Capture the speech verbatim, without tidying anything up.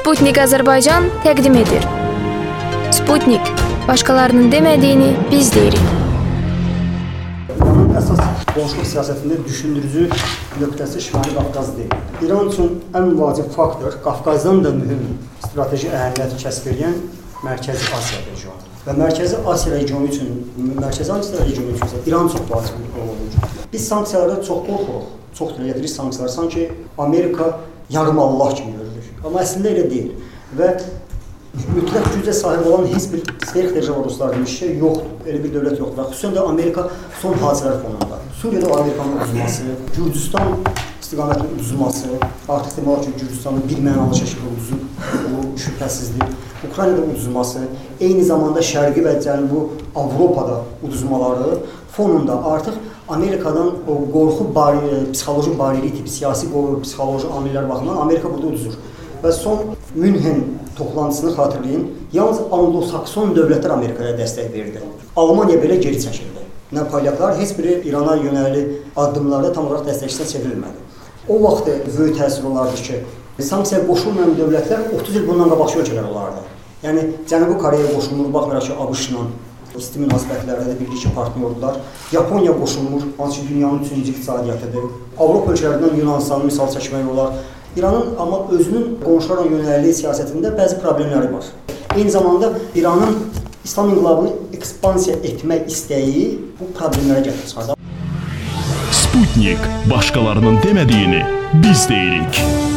Sputnik Azərbaycan təqdim edir. Sputnik, başqalarının demədiyini biz deyirik. İranın əsas qonşuluq siyasətində düşündürücü nöqtəsi Şimali Qafqaz deyil. İran üçün ən vacib faktor Qafqazdan da mühüm strateji əhəmiyyət kəsb edən Mərkəzi Asiya regionu. Və Mərkəzi Asiya regionu üçün, Mərkəzi Asiya regionu üçün İran çox vacib olur. Biz sanksiyalara çox qorxuruq, çox dəyərli sanksiyalar sanki Amerika yarım Allah kimi görülür. Amma əslində elə deyil. Və mütləq gücə sahib olan heç bir sverxdержава demiş şey yoxdur. Elə bir dövlət yoxdur. Və xüsusən də Amerika son hadisələr fonunda. Suriyada Amerikanın uduzması, Gürcüstan istiqamətinin uduzması, artıq demək olar ki, Gürcüstanın bir mənalı şəkildə uduzub, bu şübhəsizdir. Ukraynada uduzması, eyni zamanda Şərqi və Cənubi Avropada uduzmaları fonunda artıq Amerikadan o qorxu bariyeri, psixoloji bariyeri tipi, siyasi psixoloji amillər baxımından Amerika burada uduzur. Və son Münhen toplantısını xatırlayın, yalnız Anglo-Sakson dövlətlər Amerikaya dəstək verdi. Almaniya belə geri çəkildi. Nə polyaklar, heç biri İrana yönəli addımlarda tam olaraq dəstəkçidən çevrilmədi. O vaxt böyük təsir olardı ki, sanksiya qoşulmayan dövlətlər otuz il bundan qabaqçı ölkələr olardı. Yəni, Cənubi Koreya qoşulmur, baxmayaraq ki, ABŞ-la isti münasibətlərdə də birlikçi partnyordular. Yaponiya qoşulmur, hansı ki, dünyanın üçüncü iqtisadiyyatıdır. Avropa ölkələrindən Yunanistanı misal çəkmək olar. İranın amma özünün qonşularla yönəldiyi siyasətində bəzi problemləri var. Eyni zamanda İranın İslam inqilabını ekspansiya etmək istəyi bu problemlərə gətirib çıxardı. Sputnik, başqalarının demədiyini biz deyirik.